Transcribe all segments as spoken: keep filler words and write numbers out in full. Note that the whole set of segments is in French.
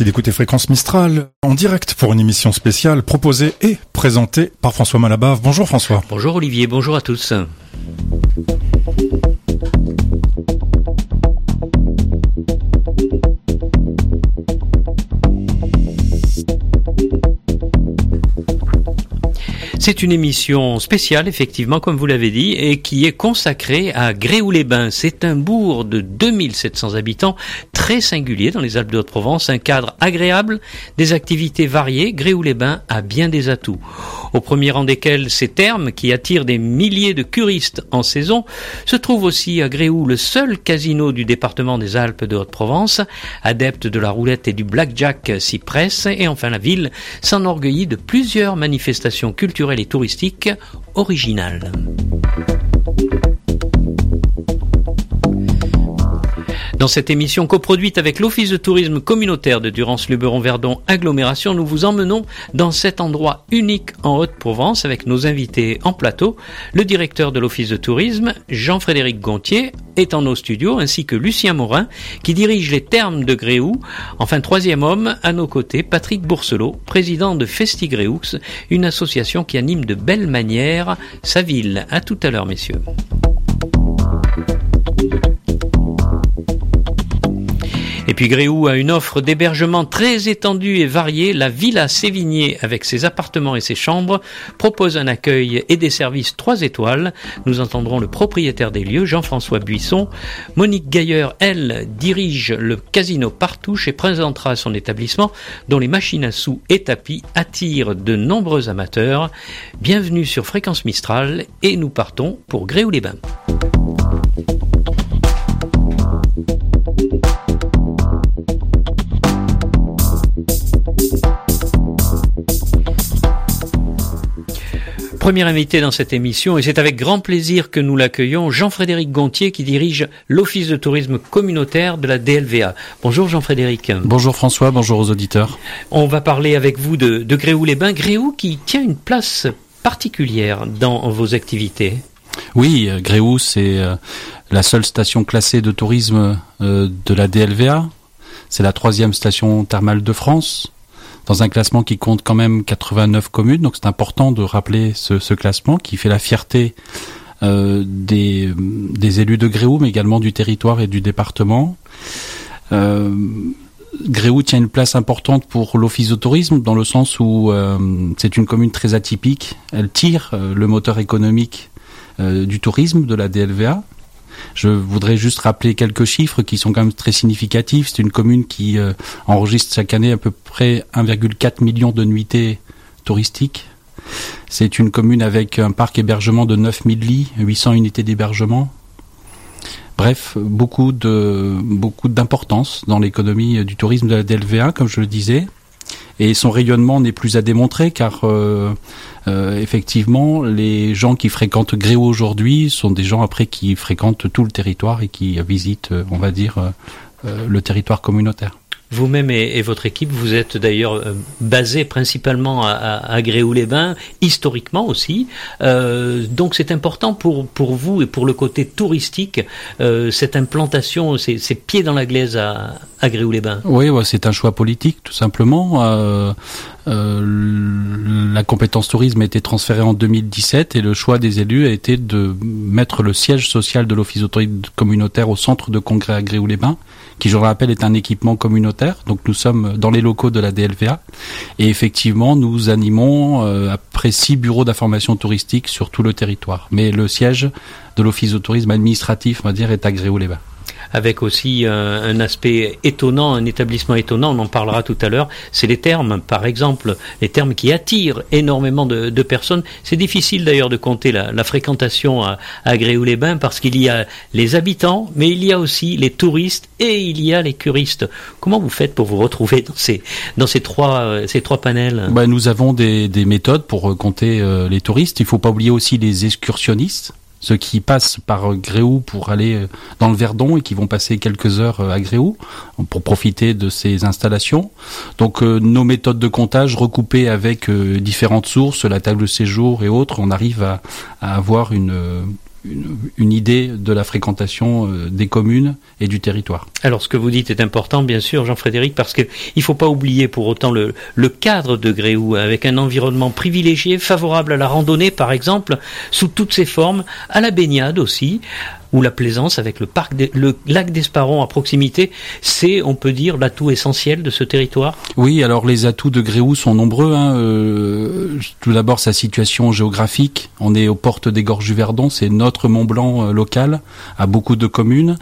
Merci d'écouter Fréquence Mistral en direct pour une émission spéciale proposée et présentée par François Malabave. Bonjour François. Bonjour Olivier, bonjour à tous. C'est une émission spéciale, effectivement, comme vous l'avez dit, et qui est consacrée à Gréoux-les-Bains. C'est un bourg de deux mille sept cents habitants, très singulier dans les Alpes de Haute-Provence, un cadre agréable, des activités variées. Gréoux-les-Bains a bien des atouts. Au premier rang desquels ces thermes qui attirent des milliers de curistes en saison, se trouve aussi à Gréoux le seul casino du département des Alpes de Haute-Provence, adepte de la roulette et du blackjack s'y presse, et enfin la ville s'enorgueillit de plusieurs manifestations culturelles et touristiques originales. Dans cette émission coproduite avec l'Office de tourisme communautaire de Durance-Luberon-Verdon Agglomération, nous vous emmenons dans cet endroit unique en Haute-Provence avec nos invités en plateau. Le directeur de l'Office de tourisme, Jean-Frédéric Gontier, est en nos studios, ainsi que Lucien Morin, qui dirige les thermes de Gréoux. Enfin, troisième homme, à nos côtés, Patrick Bourselot, président de Festigréoux, une association qui anime de belle manière sa ville. À tout à l'heure, messieurs. Et puis Gréoux a une offre d'hébergement très étendue et variée. La Villa Sévigné, avec ses appartements et ses chambres, propose un accueil et des services trois étoiles. Nous entendrons le propriétaire des lieux, Jean-François Buisson. Monique Gailleur, elle, dirige le casino Partouche et présentera son établissement, dont les machines à sous et tapis attirent de nombreux amateurs. Bienvenue sur Fréquence Mistral et nous partons pour Gréoux-les-Bains. Premier invité dans cette émission, et c'est avec grand plaisir que nous l'accueillons, Jean-Frédéric Gontier, qui dirige l'Office de tourisme communautaire de la D L V A. Bonjour Jean-Frédéric. Bonjour François, bonjour aux auditeurs. On va parler avec vous de, de Gréoux-les-Bains. Gréoux qui tient une place particulière dans vos activités. Oui, Gréoux, c'est euh, la seule station classée de tourisme euh, de la D L V A. C'est la troisième station thermale de France, dans un classement qui compte quand même quatre-vingt-neuf communes. Donc c'est important de rappeler ce, ce classement qui fait la fierté euh, des, des élus de Gréoux, mais également du territoire et du département. Euh, Gréoux tient une place importante pour l'Office de tourisme, dans le sens où euh, c'est une commune très atypique. Elle tire euh, le moteur économique euh, du tourisme de la D L V A. Je voudrais juste rappeler quelques chiffres qui sont quand même très significatifs. C'est une commune qui euh, enregistre chaque année à peu près un virgule quatre million de nuitées touristiques. C'est une commune avec un parc hébergement de neuf mille lits, huit cents unités d'hébergement. Bref, beaucoup de beaucoup d'importance dans l'économie du tourisme de la D L V A, comme je le disais. Et son rayonnement n'est plus à démontrer, car euh, euh, effectivement, les gens qui fréquentent Gréoux aujourd'hui sont des gens après qui fréquentent tout le territoire et qui visitent, on va dire, euh, le territoire communautaire. Vous-même et, et votre équipe, vous êtes d'ailleurs euh, basé principalement à, à, à Gréoux-les-Bains, historiquement aussi. Euh, donc c'est important pour pour vous et pour le côté touristique, euh, cette implantation, ces, ces pieds dans la glaise à, à Gréoux-les-Bains. Oui, ouais, c'est un choix politique, tout simplement. Euh, euh, la compétence tourisme a été transférée en deux mille dix-sept et le choix des élus a été de mettre le siège social de l'Office de tourisme communautaire au centre de congrès à Gréoux-les-Bains, qui, je le rappelle, est un équipement communautaire. Donc nous sommes dans les locaux de la D L V A et effectivement nous animons euh, après six bureaux d'information touristique sur tout le territoire. Mais le siège de l'Office de tourisme administratif, on va dire, est à Gréoux-les-Bains. Avec aussi un, un aspect étonnant, un établissement étonnant, on en parlera tout à l'heure, c'est les thermes, par exemple, les thermes qui attirent énormément de, de personnes. C'est difficile d'ailleurs de compter la, la fréquentation à, à Gréoux-les-Bains parce qu'il y a les habitants, mais il y a aussi les touristes et il y a les curistes. Comment vous faites pour vous retrouver dans ces, dans ces, trois, ces trois panels ? Ben, nous avons des, des méthodes pour compter euh, les touristes. Il ne faut pas oublier aussi les excursionnistes, ceux qui passent par Gréoux pour aller dans le Verdon et qui vont passer quelques heures à Gréoux pour profiter de ces installations. Donc euh, nos méthodes de comptage recoupées avec euh, différentes sources, la table de séjour et autres, on arrive à, à avoir une, une, une idée de la fréquentation euh, des communes et du territoire. Alors ce que vous dites est important, bien sûr, Jean-Frédéric, parce qu'il ne faut pas oublier pour autant le, le cadre de Gréoux, avec un environnement privilégié, favorable à la randonnée par exemple, sous toutes ses formes, à la baignade aussi, ou la plaisance avec le parc, des, le lac d'Esparon à proximité, c'est, on peut dire, l'atout essentiel de ce territoire. Oui, alors les atouts de Gréoux sont nombreux. Hein. Euh, tout d'abord sa situation géographique. On est aux portes des Gorges du Verdon, c'est notre Mont Blanc euh, local, à beaucoup de communes.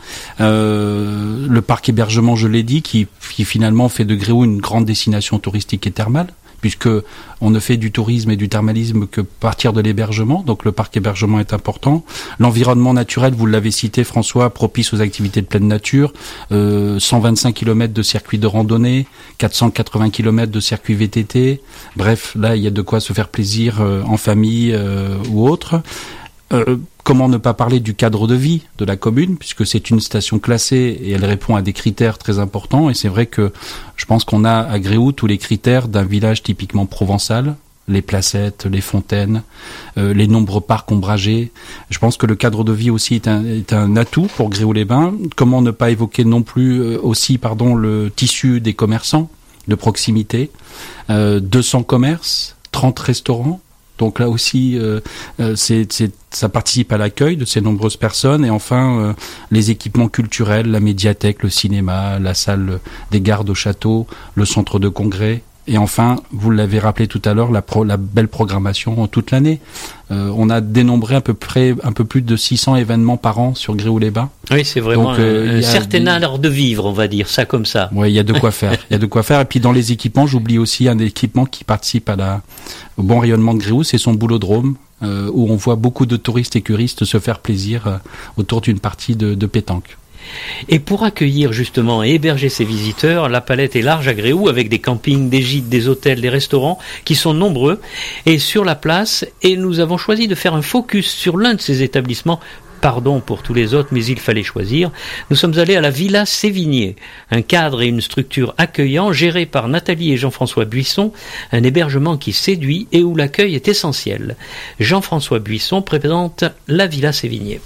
Euh, le parc hébergement, je l'ai dit, qui, qui finalement fait de Gréoux une grande destination touristique et thermale, puisque on ne fait du tourisme et du thermalisme que partir de l'hébergement, donc le parc hébergement est important. L'environnement naturel, vous l'avez cité François, propice aux activités de pleine nature, euh, cent vingt-cinq kilomètres de circuits de randonnée, quatre cent quatre-vingts kilomètres de circuits V T T, bref, là il y a de quoi se faire plaisir euh, en famille euh, ou autre. Euh, comment ne pas parler du cadre de vie de la commune, puisque c'est une station classée et elle répond à des critères très importants, et c'est vrai que je pense qu'on a à Gréoux tous les critères d'un village typiquement provençal, les placettes, les fontaines, euh, les nombreux parcs ombragés. Je pense que le cadre de vie aussi est un, est un atout pour Gréoux-les-Bains. Comment ne pas évoquer non plus euh, aussi pardon, le tissu des commerçants de proximité, euh, deux cents commerces, trente restaurants. Donc là aussi, euh, c'est, c'est, ça participe à l'accueil de ces nombreuses personnes. Et enfin, euh, les équipements culturels, la médiathèque, le cinéma, la salle des gardes au château, le centre de congrès. Et enfin, vous l'avez rappelé tout à l'heure, la, pro, la belle programmation toute l'année. Euh, on a dénombré à peu près un peu plus de six cents événements par an sur Gréoux-les-Bains. Oui, c'est vraiment Donc, euh, un, un certain art de vivre, on va dire ça comme ça. Oui, il y a de quoi faire. Il y a de quoi faire. Et puis dans les équipements, j'oublie aussi un équipement qui participe à la, au bon rayonnement de Gréoux, c'est son boulodrome, euh, où on voit beaucoup de touristes et curistes se faire plaisir euh, autour d'une partie de, de pétanque. Et pour accueillir justement et héberger ces visiteurs, la palette est large à Gréoux, avec des campings, des gîtes, des hôtels, des restaurants qui sont nombreux et sur la place. Et nous avons choisi de faire un focus sur l'un de ces établissements. Pardon pour tous les autres, mais il fallait choisir. Nous sommes allés à la Villa Sévigné, un cadre et une structure accueillants gérés par Nathalie et Jean-François Buisson, un hébergement qui séduit et où l'accueil est essentiel. Jean-François Buisson présente la Villa Sévigné.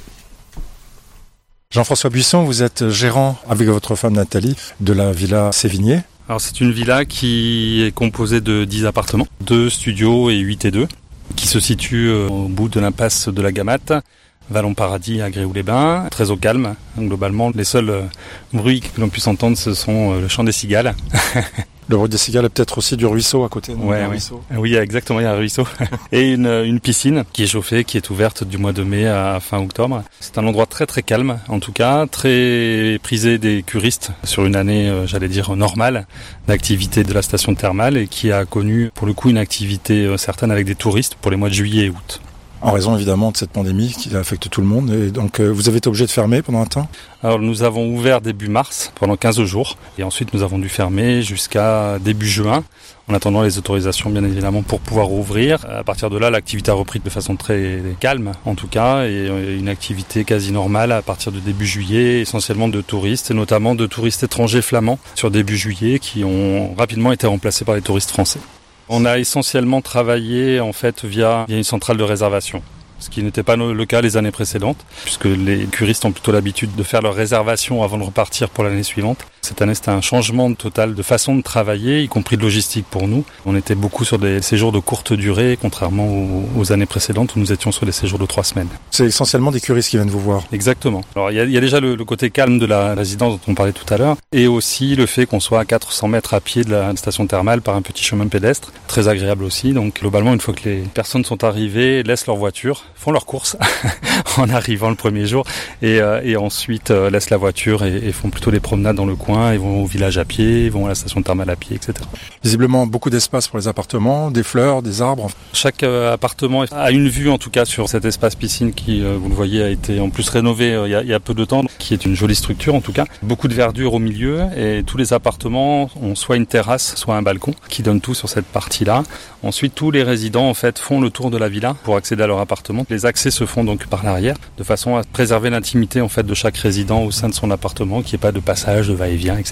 Jean-François Buisson, vous êtes gérant avec votre femme Nathalie de la Villa Sévigné. Alors c'est une villa qui est composée de dix appartements, deux studios et huit et deux, qui se situe au bout de l'impasse de la Gamatte, Vallon Paradis à Gréoux-les-Bains, très au calme. Globalement, les seuls bruits que l'on puisse entendre, ce sont le chant des cigales. Le bruit des cigales et peut-être aussi du ruisseau à côté. Ouais, oui. Ruisseau. Oui, exactement, il y a un ruisseau. Et une, une piscine qui est chauffée, qui est ouverte du mois de mai à fin octobre. C'est un endroit très très calme, en tout cas, très prisé des curistes sur une année, euh, j'allais dire, normale d'activité de la station thermale et qui a connu pour le coup une activité euh, certaine avec des touristes pour les mois de juillet et août. En raison évidemment de cette pandémie qui affecte tout le monde. Et donc euh, vous avez été obligé de fermer pendant un temps ? Alors nous avons ouvert début mars pendant quinze jours et ensuite nous avons dû fermer jusqu'à début juin en attendant les autorisations bien évidemment pour pouvoir ouvrir. À partir de là, l'activité a repris de façon très calme en tout cas et une activité quasi normale à partir de début juillet, essentiellement de touristes et notamment de touristes étrangers flamands sur début juillet qui ont rapidement été remplacés par les touristes français. On a essentiellement travaillé en fait via, via une centrale de réservation, ce qui n'était pas le cas les années précédentes, puisque les curistes ont plutôt l'habitude de faire leur réservation avant de repartir pour l'année suivante. Cette année, c'était un changement total de façon de travailler, y compris de logistique pour nous. On était beaucoup sur des séjours de courte durée, contrairement aux, aux années précédentes où nous étions sur des séjours de trois semaines. C'est essentiellement des curistes qui viennent vous voir. Exactement. Alors il y a, il y a déjà le, le côté calme de la résidence dont on parlait tout à l'heure, et aussi le fait qu'on soit à quatre cents mètres à pied de la station thermale par un petit chemin pédestre, très agréable aussi. Donc globalement, une fois que les personnes sont arrivées, laissent leur voiture, font leurs courses en arrivant le premier jour, et, euh, et ensuite euh, laissent la voiture et, et font plutôt des promenades dans le coin. Ils vont au village à pied, ils vont à la station thermale à pied, et cetera. Visiblement, beaucoup d'espace pour les appartements, des fleurs, des arbres. Chaque euh, appartement a une vue, en tout cas, sur cet espace piscine qui, euh, vous le voyez, a été en plus rénové euh, il, y a, il y a peu de temps, qui est une jolie structure, en tout cas. Beaucoup de verdure au milieu et tous les appartements ont soit une terrasse, soit un balcon qui donne tout sur cette partie-là. Ensuite, tous les résidents, en fait, font le tour de la villa pour accéder à leur appartement. Les accès se font donc par l'arrière, de façon à préserver l'intimité, en fait, de chaque résident au sein de son appartement, qu'il n'y ait pas de passage, de va-et-vient, et cetera.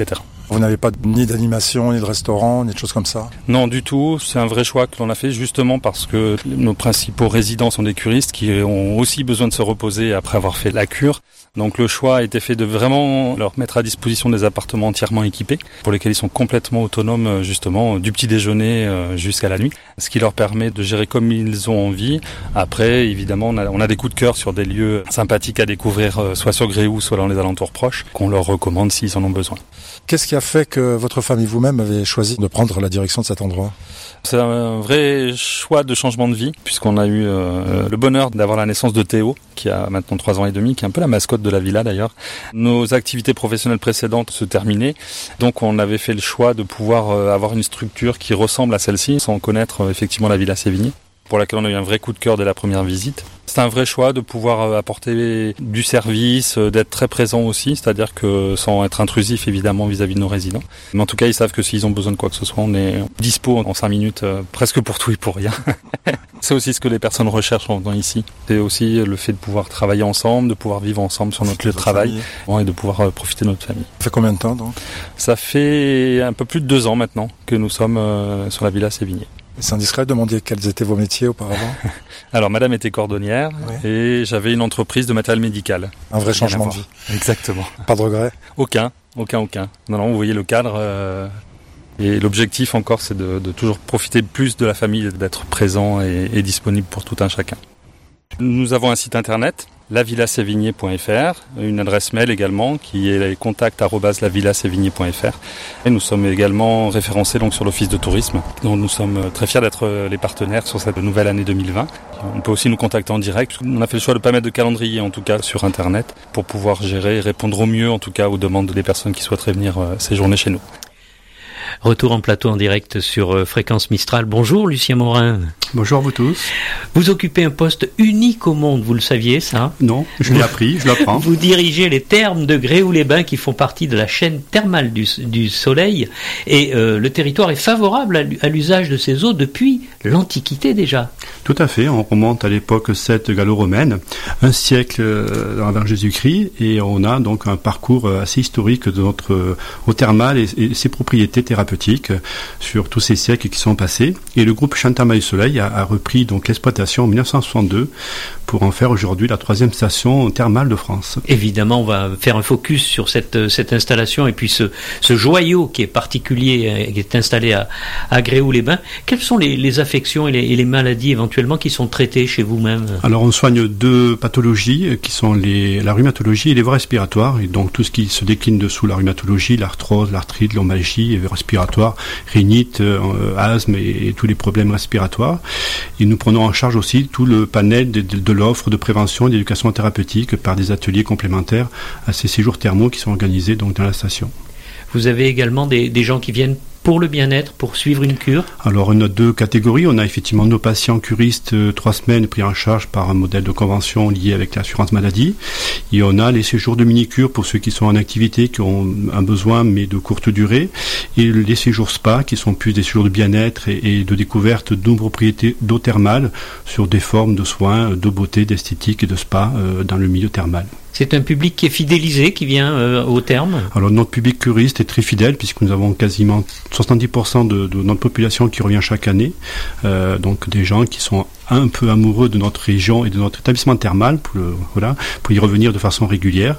Vous n'avez pas ni d'animation, ni de restaurant, ni de choses comme ça? Non, du tout. C'est un vrai choix que l'on a fait justement parce que nos principaux résidents sont des curistes qui ont aussi besoin de se reposer après avoir fait la cure. Donc le choix a été fait de vraiment leur mettre à disposition des appartements entièrement équipés pour lesquels ils sont complètement autonomes justement du petit déjeuner jusqu'à la nuit. Ce qui leur permet de gérer comme ils ont envie. Après, évidemment, on a, on a des coups de cœur sur des lieux sympathiques à découvrir soit sur Gréoux, soit dans les alentours proches qu'on leur recommande s'ils en ont besoin. Qu'est-ce qui a fait que votre famille vous-même avez choisi de prendre la direction de cet endroit? C'est un vrai choix de changement de vie puisqu'on a eu euh, le bonheur d'avoir la naissance de Théo qui a maintenant trois ans et demi, qui est un peu la mascotte de la villa d'ailleurs. Nos activités professionnelles précédentes se terminaient, donc on avait fait le choix de pouvoir euh, avoir une structure qui ressemble à celle-ci sans connaître euh, effectivement la villa Sévigné, pour laquelle on a eu un vrai coup de cœur dès la première visite. C'est un vrai choix de pouvoir apporter du service, d'être très présent aussi, c'est-à-dire que sans être intrusif évidemment vis-à-vis de nos résidents. Mais en tout cas, ils savent que s'ils ont besoin de quoi que ce soit, on est dispo en cinq minutes, euh, presque pour tout et pour rien. C'est aussi ce que les personnes recherchent en venant ici. C'est aussi le fait de pouvoir travailler ensemble, de pouvoir vivre ensemble sur notre lieu de travail et de pouvoir profiter de notre famille. Ça fait combien de temps donc? Ça fait un peu plus de deux ans maintenant que nous sommes euh, sur la villa Sévigné. C'est indiscret de demander quels étaient vos métiers auparavant? Alors, madame était cordonnière oui. Et j'avais une entreprise de matériel médical. Un vrai changement de vie. Exactement. Pas de regret? Aucun, aucun, aucun. Non, non, vous voyez le cadre. Euh, et l'objectif encore, c'est de, de toujours profiter plus de la famille, d'être présent et, et disponible pour tout un chacun. Nous avons un site internet, la villa sévigné point f r, une adresse mail également qui est contact arobase la villa sévigné point f r. Et nous sommes également référencés donc sur l'office de tourisme. Donc nous sommes très fiers d'être les partenaires sur cette nouvelle année deux mille vingt. On peut aussi nous contacter en direct. On a fait le choix de ne pas mettre de calendrier en tout cas sur internet pour pouvoir gérer et répondre au mieux en tout cas aux demandes des personnes qui souhaiteraient venir séjourner chez nous. Retour en plateau en direct sur euh, Fréquence Mistral. Bonjour Lucien Morin. Bonjour à vous tous. Vous occupez un poste unique au monde, vous le saviez ça? Non, je l'ai appris, je l'apprends. Vous dirigez les thermes de Gréoux-les-Bains qui font partie de la chaîne thermale du, du Soleil et euh, le territoire est favorable à, à l'usage de ces eaux depuis l'Antiquité déjà. Tout à fait, on remonte à l'époque celtes gallo-romaine, un siècle euh, avant Jésus-Christ et on a donc un parcours assez historique de notre euh, eau thermale et, et ses propriétés thérapeutiques sur tous ces siècles qui sont passés. Et le groupe Chaîne thermale du Soleil a, a repris donc l'exploitation en dix-neuf cent soixante-deux pour en faire aujourd'hui la troisième station thermale de France. Évidemment, on va faire un focus sur cette, cette installation et puis ce, ce joyau qui est particulier, qui est installé à, à Gréoux-les-Bains. Quelles sont les, les affections et les, et les maladies éventuellement qui sont traitées chez vous-même? Alors on soigne deux pathologies qui sont les, la rhumatologie et les voies respiratoires. Et donc tout ce qui se décline dessous la rhumatologie, l'arthrose, l'arthrite, l'ombalgie, les voies respiratoires, rhinite, euh, asthme et, et tous les problèmes respiratoires. Et nous prenons en charge aussi tout le panel de, de, de l'offre de prévention et d'éducation thérapeutique par des ateliers complémentaires à ces séjours thermaux qui sont organisés donc dans la station. Vous avez également des, des gens qui viennent pour le bien-être, pour suivre une cure? Alors on a deux catégories. On a effectivement nos patients curistes euh, trois semaines pris en charge par un modèle de convention lié avec l'assurance maladie. Et on a les séjours de mini-cure pour ceux qui sont en activité, qui ont un besoin mais de courte durée. Et les séjours spa qui sont plus des séjours de bien-être et, et de découverte de nos propriétés d'eau thermale sur des formes de soins, de beauté, d'esthétique et de spa euh, dans le milieu thermal. C'est un public qui est fidélisé, qui vient euh, au terme? Alors notre public curiste est très fidèle puisque nous avons quasiment soixante-dix pour cent de, de notre population qui revient chaque année. Euh, donc des gens qui sont un peu amoureux de notre région et de notre établissement thermal pour, le, voilà, pour y revenir de façon régulière.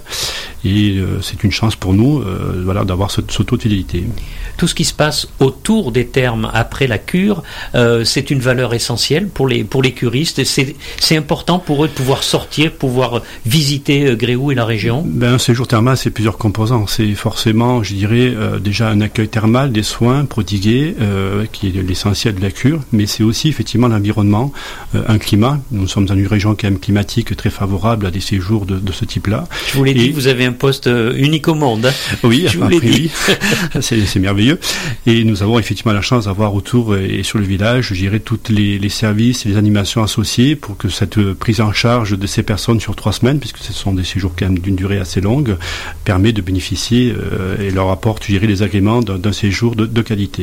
Et euh, c'est une chance pour nous euh, voilà, d'avoir ce, ce taux de fidélité. Tout ce qui se passe autour des thermes après la cure, euh, c'est une valeur essentielle pour les, pour les curistes. C'est, c'est important pour eux de pouvoir sortir, pouvoir visiter euh, Gréoux et la région. Ben, un séjour thermal, c'est plusieurs composants. C'est forcément, je dirais, euh, déjà un accueil thermal, des soins prodigués, euh, qui est l'essentiel de la cure, mais c'est aussi effectivement l'environnement, euh, un climat. Nous sommes dans une région quand même climatique très favorable à des séjours de, de ce type-là. Je vous l'ai et... dit, vous avez un poste unique au monde. Oui, je vous l'ai dit. Oui. c'est, c'est merveilleux. Et nous avons effectivement la chance d'avoir autour et sur le village, je dirais, tous les, les services et les animations associées pour que cette prise en charge de ces personnes sur trois semaines, puisque ce sont des séjours quand même d'une durée assez longue, permet de bénéficier euh, et leur apporte, je dirais, les agréments d'un, d'un séjour de, de qualité.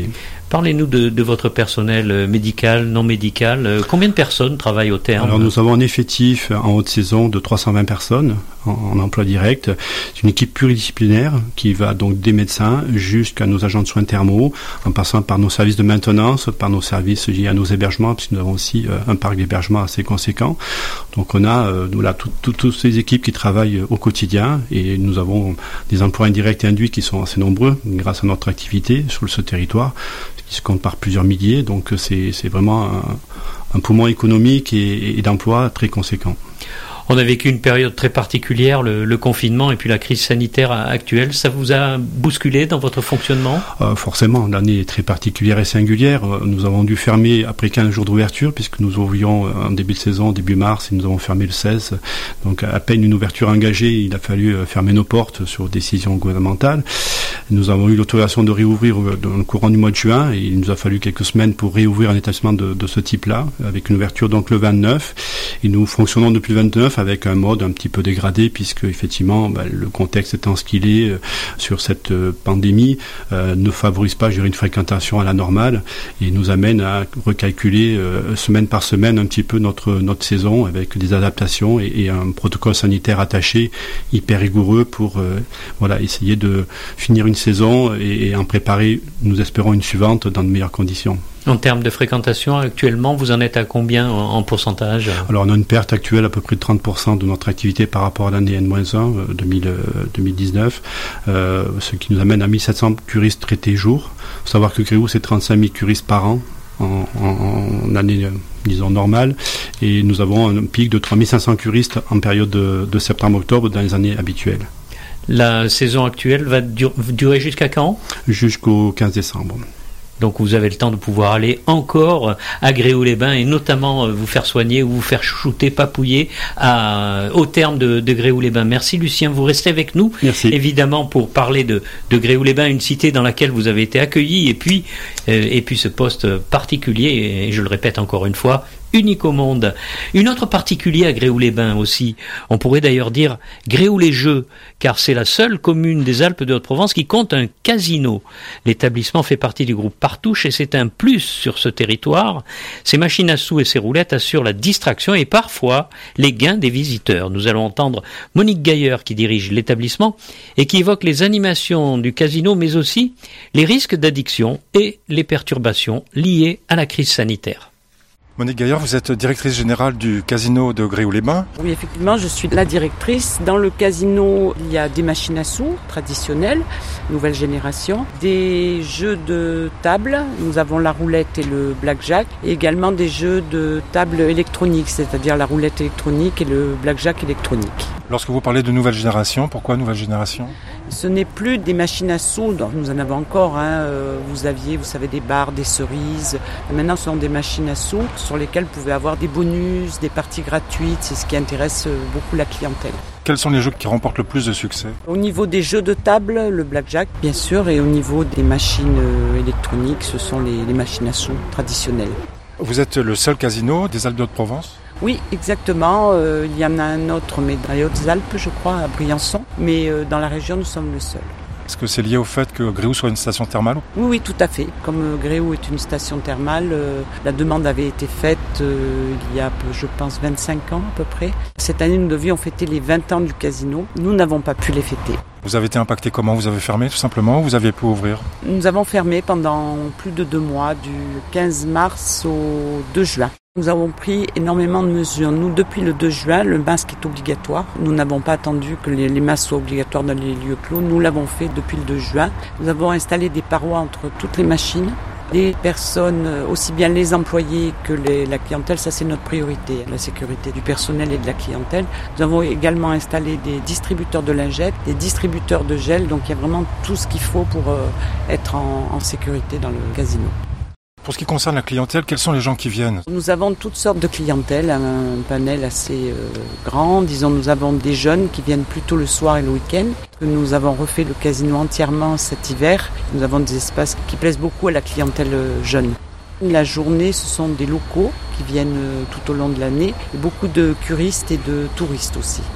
Parlez-nous de, de votre personnel médical, non médical. Combien de personnes travaillent au terme? Alors nous avons un effectif en haute saison de trois cent vingt personnes en, en emploi direct. C'est une équipe pluridisciplinaire qui va donc des médecins jusqu'à nos agents de soins thermaux, en passant par nos services de maintenance, par nos services liés à nos hébergements, puisque nous avons aussi euh, un parc d'hébergement assez conséquent. Donc on a euh, nous, là, toutes ces équipes qui travaillent au quotidien, et nous avons des emplois indirects et induits qui sont assez nombreux grâce à notre activité sur ce territoire, qui se compte par plusieurs milliers. Donc c'est, c'est vraiment un, un poumon économique et, et d'emploi très conséquent. On a vécu une période très particulière, le, le confinement et puis la crise sanitaire actuelle. Ça vous a bousculé dans votre fonctionnement ? euh, Forcément, l'année est très particulière et singulière. Nous avons dû fermer après quinze jours d'ouverture, puisque nous ouvrions en début de saison, début mars, et nous avons fermé le seize. Donc à peine une ouverture engagée, il a fallu fermer nos portes sur décision gouvernementale. Nous avons eu l'autorisation de réouvrir dans le courant du mois de juin, et il nous a fallu quelques semaines pour réouvrir un établissement de, de ce type-là, avec une ouverture donc le vingt-neuf. Et nous fonctionnons depuis le vingt-neuf avec un mode un petit peu dégradé, puisque effectivement ben, le contexte étant ce qu'il est euh, sur cette euh, pandémie euh, ne favorise pas, je dirais, une fréquentation à la normale, et nous amène à recalculer euh, semaine par semaine un petit peu notre notre saison, avec des adaptations et, et un protocole sanitaire attaché hyper rigoureux pour euh, voilà essayer de finir une saison et, et en préparer, nous espérons, une suivante dans de meilleures conditions. En termes de fréquentation, actuellement, vous en êtes à combien en, en pourcentage ? Alors, on a une perte actuelle à peu près de trente pour cent de notre activité par rapport à l'année N moins un, deux mille dix-neuf, euh, ce qui nous amène à mille sept cents curistes traités jour. Il faut savoir que Gréoux, c'est trente-cinq mille curistes par an en, en, en année, disons, normale, et nous avons un pic de trois mille cinq cents curistes en période de, de septembre-octobre dans les années habituelles. La saison actuelle va dur, durer jusqu'à quand ? Jusqu'au quinze décembre. Donc vous avez le temps de pouvoir aller encore à Gréoux-les-Bains et notamment vous faire soigner ou vous faire chouchouter, papouiller à, au terme de, de Gréoux-les-Bains. Merci Lucien, vous restez avec nous. Merci. Évidemment pour parler de, de Gréoux-les-Bains, une cité dans laquelle vous avez été accueilli, et puis, euh, et puis ce poste particulier, et je le répète encore une fois, unique au monde. Une autre particulier à Gréoux-les-Bains aussi, on pourrait d'ailleurs dire Gréoux-les-Jeux, car c'est la seule commune des Alpes de Haute-Provence qui compte un casino. L'établissement fait partie du groupe Partouche et c'est un plus sur ce territoire. Ces machines à sous et ces roulettes assurent la distraction et parfois les gains des visiteurs. Nous allons entendre Monique Gailleur qui dirige l'établissement et qui évoque les animations du casino, mais aussi les risques d'addiction et les perturbations liées à la crise sanitaire. Monique Gaillard, vous êtes directrice générale du casino de Gréoux-les-Bains. Oui, effectivement, je suis la directrice. Dans le casino, il y a des machines à sous traditionnelles, nouvelle génération, des jeux de table, nous avons la roulette et le blackjack, et également des jeux de table électroniques, c'est-à-dire la roulette électronique et le blackjack électronique. Lorsque vous parlez de nouvelle génération, pourquoi nouvelle génération ? Ce n'est plus des machines à sous, donc nous en avons encore, hein. Vous aviez, vous savez, des bars, des cerises. Maintenant, ce sont des machines à sous sur lesquelles vous pouvez avoir des bonus, des parties gratuites. C'est ce qui intéresse beaucoup la clientèle. Quels sont les jeux qui remportent le plus de succès ? Au niveau des jeux de table, le blackjack, bien sûr, et au niveau des machines électroniques, ce sont les, les machines à sous traditionnelles. Vous êtes le seul casino des Alpes de Haute-Provence ? Oui, exactement. Euh, il y en a un autre, mais dans les Hautes-Alpes, je crois, à Briançon. Mais euh, dans la région, nous sommes le seul. Est-ce que c'est lié au fait que Gréoux soit une station thermale ? Oui, oui, tout à fait. Comme euh, Gréoux est une station thermale, euh, la demande avait été faite euh, il y a, je pense, vingt-cinq ans à peu près. Cette année, nous devions fêter les vingt ans du casino. Nous n'avons pas pu les fêter. Vous avez été impacté comment ? Vous avez fermé tout simplement ou vous avez pu ouvrir ? Nous avons fermé pendant plus de deux mois, du quinze mars au deux juin. Nous avons pris énormément de mesures. Nous, depuis le deux juin, le masque est obligatoire. Nous n'avons pas attendu que les, les masques soient obligatoires dans les lieux clos. Nous l'avons fait depuis le deux juin. Nous avons installé des parois entre toutes les machines. Les personnes, aussi bien les employés que les, la clientèle, ça c'est notre priorité, la sécurité du personnel et de la clientèle. Nous avons également installé des distributeurs de lingettes, des distributeurs de gel, donc il y a vraiment tout ce qu'il faut pour euh, être en, en sécurité dans le casino. Pour ce qui concerne la clientèle, quels sont les gens qui viennent ? Nous avons toutes sortes de clientèle, un panel assez euh, grand. Disons, nous avons des jeunes qui viennent plutôt le soir et le week-end. Nous avons refait le casino entièrement cet hiver. Nous avons des espaces qui plaisent beaucoup à la clientèle jeune. La journée, ce sont des locaux qui viennent tout au long de l'année. Et beaucoup de curistes et de touristes aussi.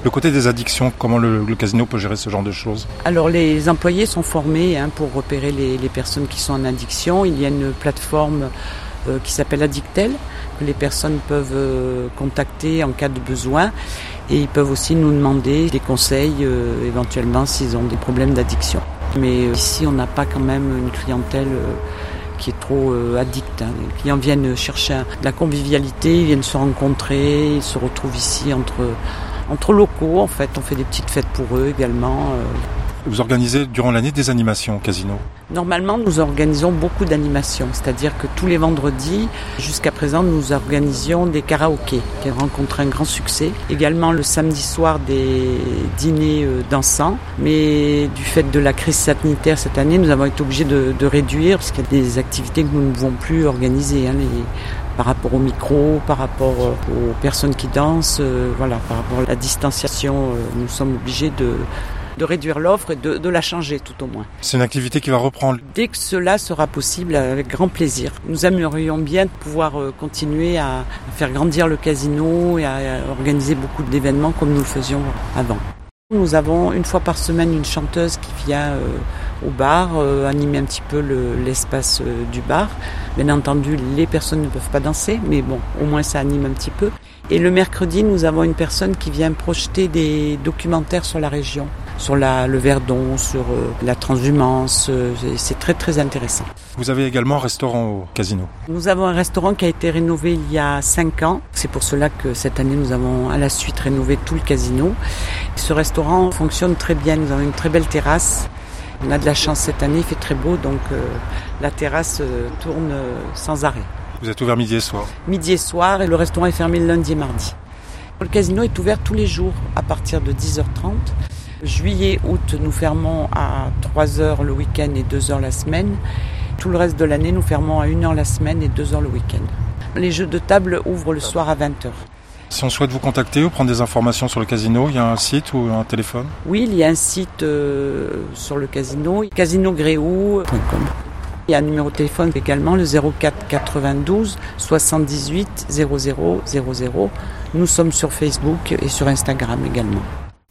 Le côté des addictions, comment le, le casino peut gérer ce genre de choses? Alors les employés sont formés hein, pour repérer les, les personnes qui sont en addiction. Il y a une plateforme euh, qui s'appelle Addictel, que les personnes peuvent euh, contacter en cas de besoin. Et ils peuvent aussi nous demander des conseils, euh, éventuellement, s'ils ont des problèmes d'addiction. Mais euh, ici, on n'a pas quand même une clientèle euh, qui est trop euh, addicte. Hein. Les clients viennent chercher un, de la convivialité, ils viennent se rencontrer, ils se retrouvent ici entre, entre locaux. En fait, on fait des petites fêtes pour eux également. Euh. Vous organisez durant l'année des animations au casino? Normalement, nous organisons beaucoup d'animations, c'est-à-dire que tous les vendredis, jusqu'à présent, nous organisions des karaokés qui ont rencontré un grand succès. Également le samedi soir, des dîners euh, dansants. Mais du fait de la crise sanitaire cette année, nous avons été obligés de, de réduire parce qu'il y a des activités que nous ne pouvons plus organiser. Hein, les, par rapport au micro, par rapport euh, aux personnes qui dansent, euh, voilà, par rapport à la distanciation, euh, nous sommes obligés de... de réduire l'offre et de, de la changer tout au moins. C'est une activité qui va reprendre. Dès que cela sera possible, avec grand plaisir. Nous aimerions bien pouvoir continuer à, à faire grandir le casino et à, à organiser beaucoup d'événements comme nous le faisions avant. Nous avons une fois par semaine une chanteuse qui vient euh, au bar, euh, animer un petit peu le, l'espace euh, du bar. Bien entendu, les personnes ne peuvent pas danser, mais bon, au moins ça anime un petit peu. Et le mercredi, nous avons une personne qui vient projeter des documentaires sur la région, sur la, le Verdon, sur euh, la transhumance. Euh, c'est très très intéressant. Vous avez également un restaurant au casino? Nous avons un restaurant qui a été rénové il y a cinq ans. C'est pour cela que cette année, nous avons à la suite rénové tout le casino. Ce restaurant fonctionne très bien. Nous avons une très belle terrasse. On a de la chance cette année, il fait très beau, donc euh, la terrasse euh, tourne euh, sans arrêt. Vous êtes ouvert midi et soir? Midi et soir, et le restaurant est fermé le lundi et mardi. Le casino est ouvert tous les jours à partir de dix heures trente. Juillet, août, nous fermons à trois heures le week-end et deux heures la semaine. Tout le reste de l'année, nous fermons à une heure la semaine et deux heures le week-end. Les jeux de table ouvrent le soir à vingt heures. Si on souhaite vous contacter ou prendre des informations sur le casino, il y a un site ou un téléphone? Oui, il y a un site euh, sur le casino, casino gréou point com. Il y a un numéro de téléphone également, le zéro quatre quatre-vingt-douze soixante-dix-huit zéro zéro zéro zéro. Nous sommes sur Facebook et sur Instagram également.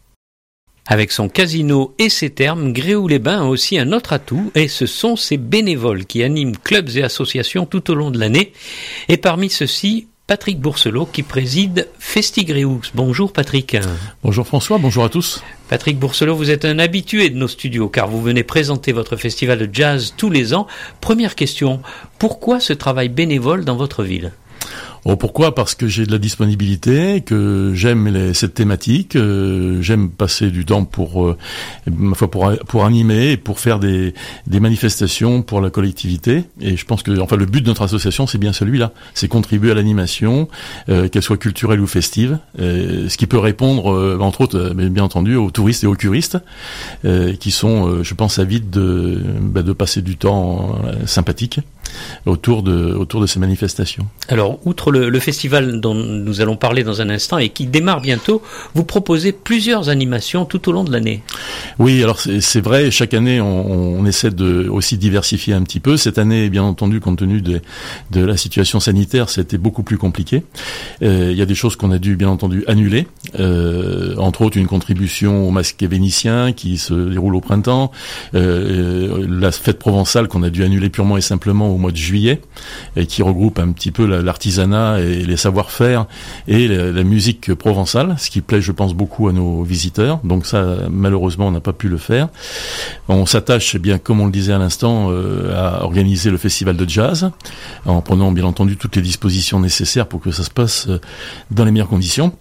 Avec son casino et ses thermes, Gréoux-les-Bains a aussi un autre atout, et ce sont ses bénévoles qui animent clubs et associations tout au long de l'année. Et parmi ceux-ci, Patrick Bourselot qui préside Festigréoux. Bonjour Patrick. Bonjour François, bonjour à tous. Patrick Bourselot, vous êtes un habitué de nos studios car vous venez présenter votre festival de jazz tous les ans. Première question, pourquoi ce travail bénévole dans votre ville ? Oh, pourquoi ? Parce que j'ai de la disponibilité, que j'aime les, cette thématique, euh, j'aime passer du temps pour, euh, ma foi, pour pour animer et pour faire des des manifestations pour la collectivité. Et je pense que, enfin, le but de notre association, c'est bien celui-là, c'est contribuer à l'animation, euh, qu'elle soit culturelle ou festive, euh, ce qui peut répondre, euh, entre autres, euh, bien entendu, aux touristes et aux curistes, euh, qui sont, euh, je pense, avides de bah, de passer du temps euh, sympathique autour de autour de ces manifestations. Alors, outre le, le festival dont nous allons parler dans un instant et qui démarre bientôt, vous proposez plusieurs animations tout au long de l'année. Oui, alors c'est, c'est vrai, chaque année on, on essaie de aussi diversifier un petit peu. Cette année, bien entendu, compte tenu de, de la situation sanitaire, c'était beaucoup plus compliqué. Euh, il y a des choses qu'on a dû, bien entendu, annuler. Euh, entre autres, une contribution au masque vénitien qui se déroule au printemps. Euh, la fête provençale qu'on a dû annuler purement et simplement au mois de juillet, et qui regroupe un petit peu la, l'artisanat et les savoir-faire et la, la musique provençale, ce qui plaît, je pense, beaucoup à nos visiteurs. Donc ça, malheureusement, on n'a pas pu le faire. On s'attache, eh bien, comme on le disait à l'instant, euh, à organiser le festival de jazz, en prenant, bien entendu, toutes les dispositions nécessaires pour que ça se passe dans les meilleures conditions.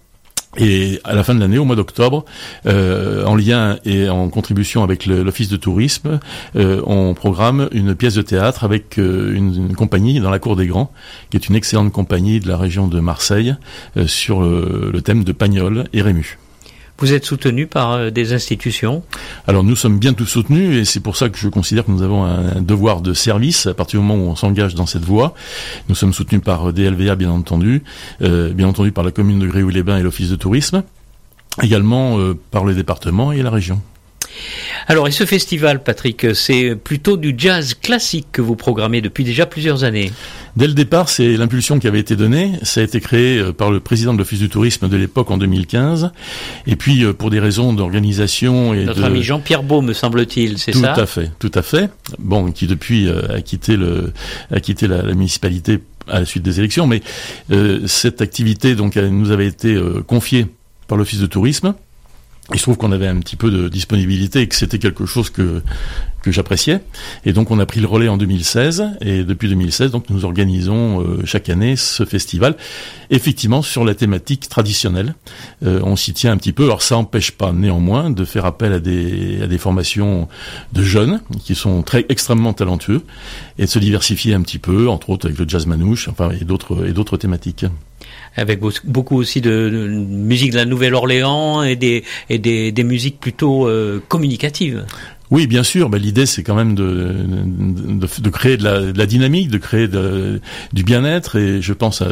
Et à la fin de l'année, au mois d'octobre, euh, en lien et en contribution avec le, l'office de tourisme, euh, on programme une pièce de théâtre avec euh, une, une compagnie dans la Cour des Grands, qui est une excellente compagnie de la région de Marseille, euh, sur le, le thème de Pagnol et Rému. Vous êtes soutenu par euh, des institutions ? Alors nous sommes bien tous soutenus et c'est pour ça que je considère que nous avons un, un devoir de service à partir du moment où on s'engage dans cette voie. Nous sommes soutenus par D L V A bien entendu, euh, bien entendu par la commune de Gréoux-les-Bains et l'office de tourisme, également euh, par le département et la région. Alors, et ce festival, Patrick, c'est plutôt du jazz classique que vous programmez depuis déjà plusieurs années. Dès le départ, c'est l'impulsion qui avait été donnée. Ça a été créé par le président de l'Office du tourisme de l'époque en deux mille quinze. Et puis, pour des raisons d'organisation et Notre de... ami Jean-Pierre Beau, me semble-t-il, c'est tout ça? Tout à fait, tout à fait. Bon, qui depuis euh, a quitté le, a quitté la, la municipalité à la suite des élections. Mais euh, cette activité, donc, elle nous avait été euh, confiée par l'Office de tourisme. Il se trouve qu'on avait un petit peu de disponibilité et que c'était quelque chose que que j'appréciais. Et donc on a pris le relais en deux mille seize. Et depuis deux mille seize, donc nous organisons euh, chaque année ce festival, effectivement sur la thématique traditionnelle. Euh, on s'y tient un petit peu. Alors ça n'empêche pas néanmoins de faire appel à des à des formations de jeunes qui sont très extrêmement talentueux et de se diversifier un petit peu, entre autres avec le jazz manouche, enfin et d'autres et d'autres thématiques. Avec beaucoup aussi de, de musique de la Nouvelle-Orléans et des et des, des musiques plutôt euh, communicatives. Oui, bien sûr. Ben, l'idée, c'est quand même de, de, de créer de la, de la dynamique, de créer de, du bien-être, et je pense à,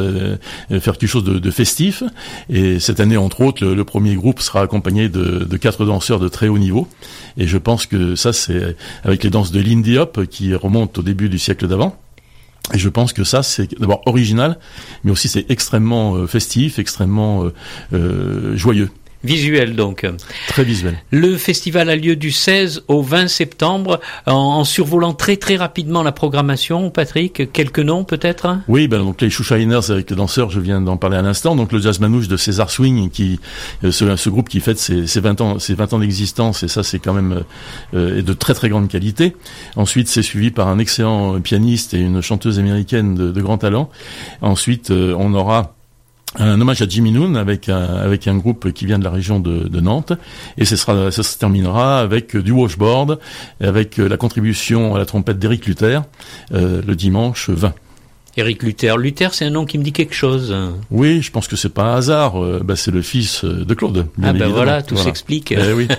à faire quelque chose de, de festif. Et cette année, entre autres, le, le premier groupe sera accompagné de, de quatre danseurs de très haut niveau. Et je pense que ça, c'est avec les danses de Lindy Hop qui remontent au début du siècle d'avant. Et je pense que ça, c'est d'abord original, mais aussi c'est extrêmement euh, festif, extrêmement euh, euh, joyeux. Visuel donc. Très visuel. Le festival a lieu du seize au vingt septembre, en, en survolant très très rapidement la programmation. Patrick, quelques noms peut-être? Oui, ben donc les Shoeshiners avec les danseurs, je viens d'en parler à l'instant. Donc le jazz manouche de César Swing, qui euh, ce, ce groupe qui fête ses, ses vingt ans, ses vingt ans d'existence, et ça c'est quand même euh, de très très grande qualité. Ensuite, c'est suivi par un excellent pianiste et une chanteuse américaine de, de grand talent. Ensuite, euh, on aura un hommage à Jimmy Noon avec un, avec un groupe qui vient de la région de, de Nantes, et ce sera, ça se terminera avec du washboard, avec la contribution à la trompette d'Éric Luther, euh, le dimanche vingt. Éric Luther. Luther, c'est un nom qui me dit quelque chose. Oui, je pense que c'est pas un hasard. Euh, bah, c'est le fils de Claude. Bien ah ben évidemment. Voilà, tout voilà. s'explique. Eh oui.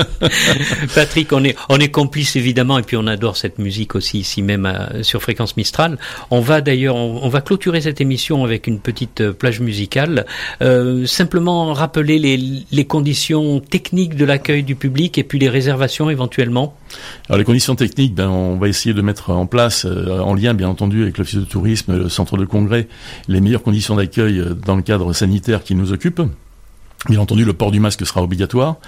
Patrick, on est on est complice évidemment, et puis on adore cette musique aussi ici même à, sur Fréquence Mistral. On va d'ailleurs, on, on va clôturer cette émission avec une petite euh, plage musicale. Euh, simplement rappeler les les conditions techniques de l'accueil du public et puis les réservations éventuellement. Alors les conditions techniques, ben on va essayer de mettre en place, euh, en lien bien entendu avec l'Office de tourisme, le centre de congrès, les meilleures conditions d'accueil dans le cadre sanitaire qui nous occupe. Bien entendu, le port du masque sera obligatoire.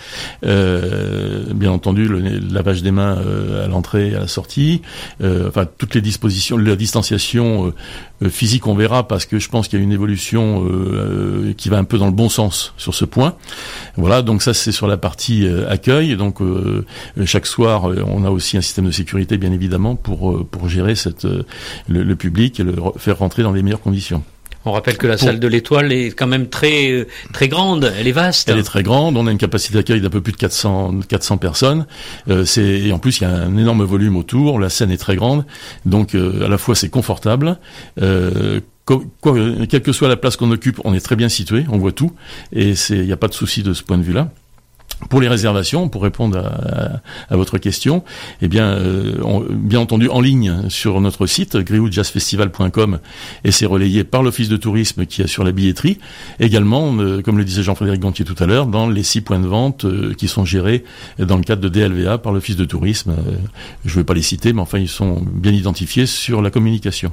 Euh, bien entendu, le, le lavage des mains euh, à l'entrée et à la sortie. Euh, enfin, toutes les dispositions, la distanciation euh, physique, on verra, parce que je pense qu'il y a une évolution euh, qui va un peu dans le bon sens sur ce point. Voilà, donc ça, c'est sur la partie euh, accueil. Donc, euh, chaque soir, on a aussi un système de sécurité, bien évidemment, pour pour gérer cette le, le public et le faire rentrer dans les meilleures conditions. On rappelle que la Pour... salle de l'Étoile est quand même très très grande, elle est vaste. Elle est très grande, on a une capacité d'accueil d'un peu plus de quatre cents personnes. Euh, c'est et en plus il y a un énorme volume autour, la scène est très grande, donc euh, à la fois c'est confortable. Euh, Quoi, quoi, quelle que soit la place qu'on occupe, on est très bien situé, on voit tout, et c'est il n'y a pas de souci de ce point de vue-là. Pour les réservations, pour répondre à, à, à votre question, eh bien, euh, on, bien entendu en ligne sur notre site grioux jazz festival point com, et c'est relayé par l'Office de tourisme qui assure la billetterie. Également, euh, comme le disait Jean-Frédéric Gontier tout à l'heure, dans les six points de vente euh, qui sont gérés dans le cadre de D L V A par l'Office de tourisme. Euh, je ne vais pas les citer, mais enfin ils sont bien identifiés sur la communication.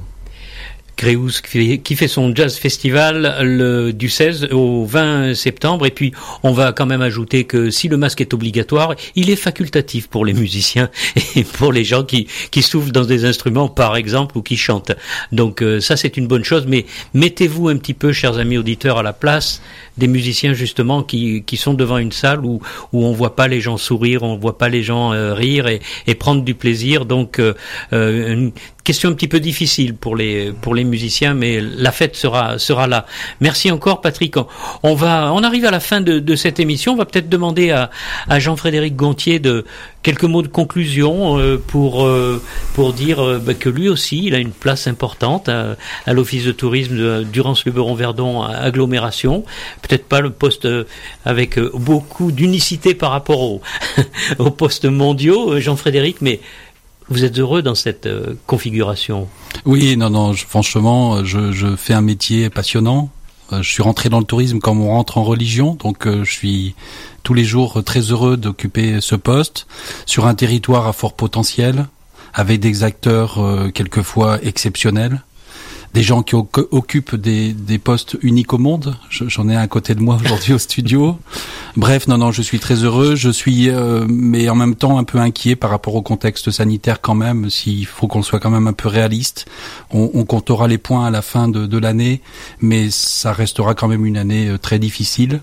Gréoux qui fait son jazz festival le, du seize au vingt septembre, et puis on va quand même ajouter que si le masque est obligatoire, il est facultatif pour les musiciens et pour les gens qui, qui soufflent dans des instruments par exemple ou qui chantent. Donc euh, ça c'est une bonne chose, mais mettez-vous un petit peu, chers amis auditeurs, à la place des musiciens justement qui, qui sont devant une salle où, où on voit pas les gens sourire, on voit pas les gens euh, rire et, et prendre du plaisir. Donc euh, euh, une question un petit peu difficile pour les pour les musiciens, mais la fête sera sera là. Merci encore, Patrick. On va on arrive à la fin de, de cette émission. On va peut-être demander à, à Jean-Frédéric Gontier de quelques mots de conclusion euh, pour euh, pour dire euh, bah, que lui aussi il a une place importante à, à l'Office de tourisme de Durance-le-Beron-Verdon agglomération. Peut-être pas le poste euh, avec euh, beaucoup d'unicité par rapport au, aux postes mondiaux, euh, Jean-Frédéric, mais vous êtes heureux dans cette euh, configuration? Oui, non, non, je, franchement, je, je fais un métier passionnant. Euh, je suis rentré dans le tourisme comme on rentre en religion, donc euh, je suis tous les jours très heureux d'occuper ce poste sur un territoire à fort potentiel, avec des acteurs euh, quelquefois exceptionnels, des gens qui o- occupent des, des postes uniques au monde. Je, j'en ai un à côté de moi aujourd'hui au studio. Bref, non, non, je suis très heureux. Je suis, euh, mais en même temps, un peu inquiet par rapport au contexte sanitaire quand même. S'il faut qu'on soit quand même un peu réaliste, on, on comptera les points à la fin de, de l'année, mais ça restera quand même une année très difficile.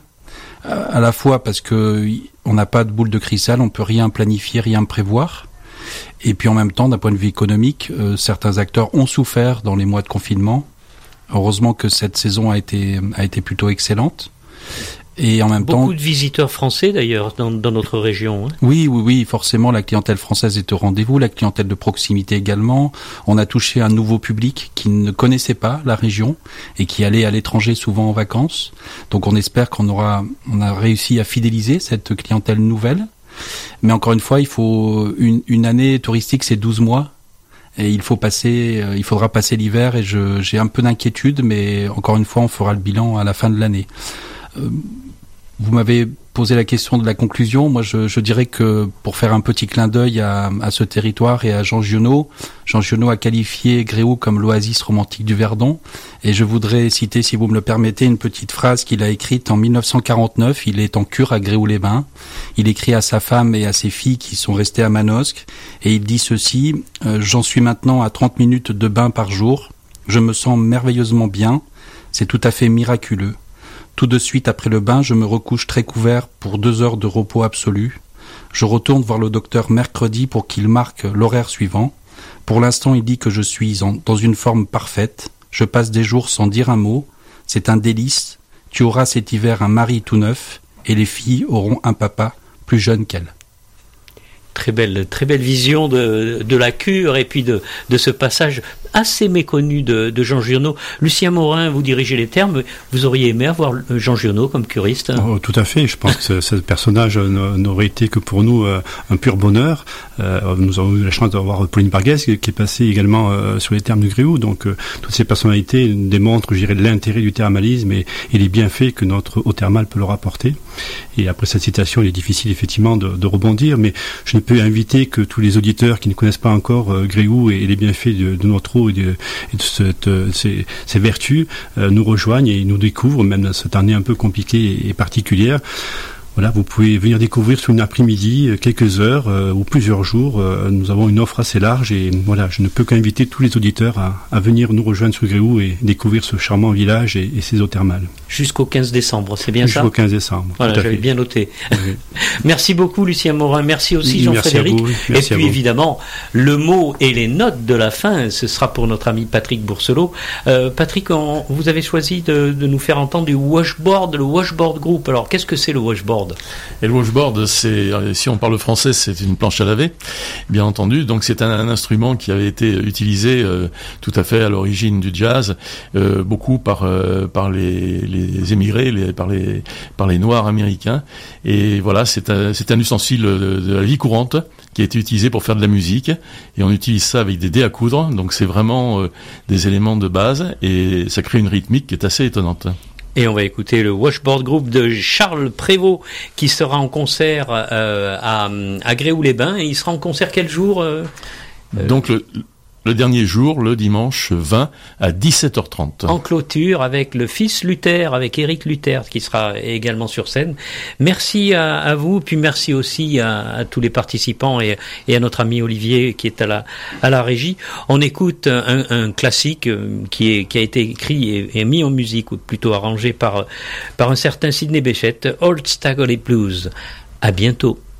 À la fois parce que on n'a pas de boule de cristal, on peut rien planifier, rien prévoir. Et puis en même temps, d'un point de vue économique, euh, certains acteurs ont souffert dans les mois de confinement. Heureusement que cette saison a été a été plutôt excellente. Et en même Beaucoup temps, de visiteurs français d'ailleurs dans, dans notre région. Hein. Oui, oui, oui, forcément, la clientèle française est au rendez-vous, la clientèle de proximité également. On a touché un nouveau public qui ne connaissait pas la région et qui allait à l'étranger souvent en vacances. Donc on espère qu'on aura, on a réussi à fidéliser cette clientèle nouvelle. Mais encore une fois, il faut une, une année touristique, c'est douze mois. Et il faut passer, euh, il faudra passer l'hiver et je, j'ai un peu d'inquiétude, mais encore une fois, on fera le bilan à la fin de l'année. Euh, vous m'avez posé la question de la conclusion. Moi, je, je dirais que pour faire un petit clin d'œil à, à ce territoire et à Jean Giono, Jean Giono a qualifié Gréoux comme l'oasis romantique du Verdon. Et je voudrais citer, si vous me le permettez, une petite phrase qu'il a écrite en mille neuf cent quarante-neuf. Il est en cure à Gréoux-les-Bains. Il écrit à sa femme et à ses filles qui sont restées à Manosque. Et il dit ceci, euh, « J'en suis maintenant à trente minutes de bain par jour. Je me sens merveilleusement bien. C'est tout à fait miraculeux. Tout de suite après le bain, je me recouche très couvert pour deux heures de repos absolu. Je retourne voir le docteur mercredi pour qu'il marque l'horaire suivant. Pour l'instant, il dit que je suis en, dans une forme parfaite. Je passe des jours sans dire un mot. C'est un délice. Tu auras cet hiver un mari tout neuf et les filles auront un papa plus jeune qu'elles. » Très belle, très belle vision de, de la cure et puis de, de ce passage assez méconnu de, de Jean Giono. Lucien Morin, vous dirigez les termes. Vous auriez aimé avoir Jean Giono comme curiste? Oh, tout à fait. Je pense que ce personnage n'aurait été que pour nous un pur bonheur. Euh, nous avons eu la chance d'avoir Pauline Barguès qui est passée également euh, sur les termes de Gréoux. Donc euh, toutes ces personnalités démontrent, je dirais, l'intérêt du thermalisme et, et les bienfaits que notre eau thermale peut leur apporter. Et après cette citation, il est difficile effectivement de, de rebondir, mais je ne peux inviter que tous les auditeurs qui ne connaissent pas encore euh, Gréoux et, et les bienfaits de, de notre eau et de, et de cette, euh, ces, ces vertus euh, nous rejoignent et nous découvrent, même dans cette année un peu compliquée et, et particulière. Voilà, vous pouvez venir découvrir sur une après-midi, quelques heures euh, ou plusieurs jours. Euh, nous avons une offre assez large et voilà, je ne peux qu'inviter tous les auditeurs à, à venir nous rejoindre sur Gréoux et découvrir ce charmant village et, et ses eaux thermales. Jusqu'au quinze décembre, c'est bien Jusqu'au ça? Jusqu'au quinze décembre. Voilà, j'avais bien noté. Oui. Merci beaucoup Lucien Morin, merci aussi Jean-Frédéric. Et puis évidemment, le mot et les notes de la fin, ce sera pour notre ami Patrick Bourselot. Euh, Patrick, on, vous avez choisi de, de nous faire entendre du washboard, le washboard group. Alors qu'est-ce que c'est le washboard? Et le washboard, c'est, si on parle français, c'est une planche à laver, bien entendu. Donc c'est un, un instrument qui avait été utilisé euh, tout à fait à l'origine du jazz, euh, beaucoup par euh, par les, les émigrés, les, par les par les Noirs américains. Et voilà, c'est un c'est un ustensile de, de la vie courante qui a été utilisé pour faire de la musique. Et on utilise ça avec des dés à coudre. Donc c'est vraiment euh, des éléments de base et ça crée une rythmique qui est assez étonnante. Et on va écouter le Washboard Group de Charles Prévost qui sera en concert euh, à, à Gréoux-les-Bains. Et il sera en concert quel jour euh, Donc le, le dernier jour, le dimanche vingt à dix-sept heures trente. En clôture avec le fils Luther, avec Éric Luther qui sera également sur scène. Merci à, à vous, puis merci aussi à, à tous les participants et, et à notre ami Olivier qui est à la, à la régie. On écoute un, un classique qui, est, qui a été écrit et, et mis en musique, ou plutôt arrangé par, par un certain Sidney Bechet, Old Staggerly Blues. À bientôt.